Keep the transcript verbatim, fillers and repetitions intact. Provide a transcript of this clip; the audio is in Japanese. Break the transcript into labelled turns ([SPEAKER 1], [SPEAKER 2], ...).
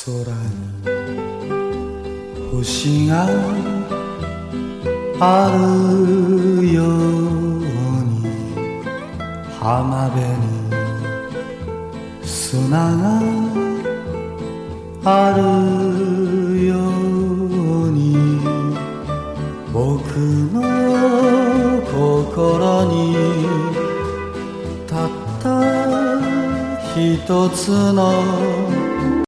[SPEAKER 1] 空に星があるように浜辺に砂があるように僕の心にたった一つの